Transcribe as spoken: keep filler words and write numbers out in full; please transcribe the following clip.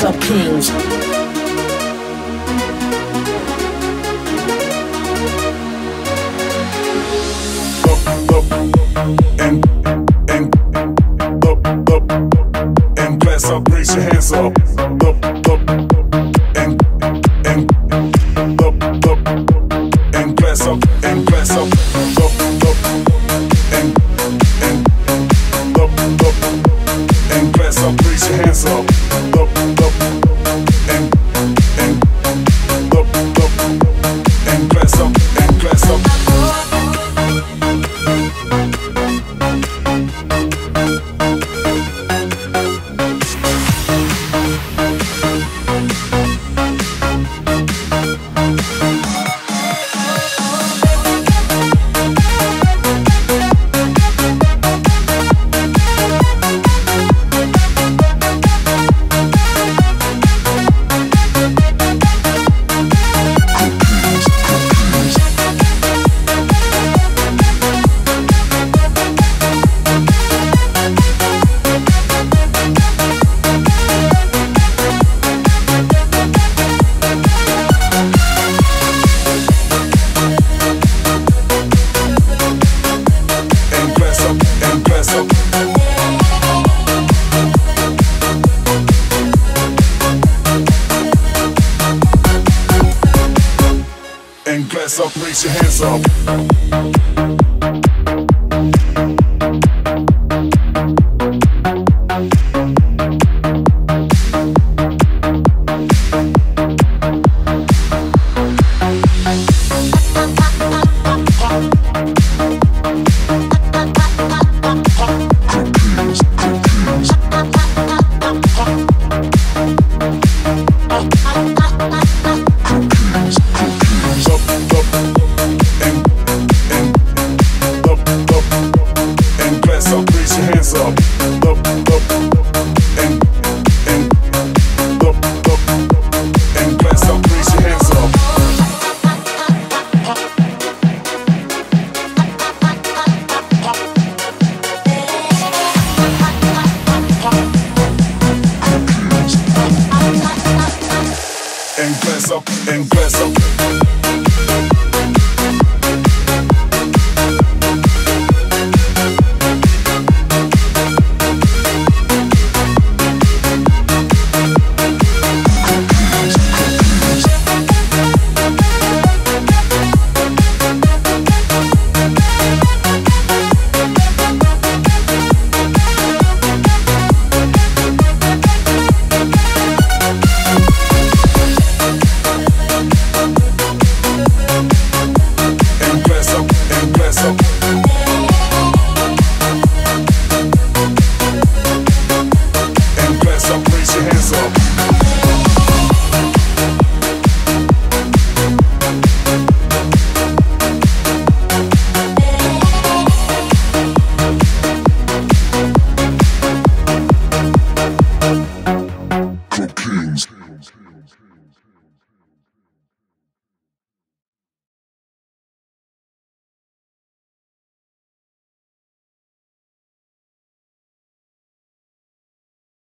Club Kings. And and up up and glass up, raise your hands up. Up up and and up up and glass up and glass up. Up up and and up up and glass up, raise your hands up. Up up and and up up and glass up and glass up. And glass up, raise your hands up. And glass up, and glass up.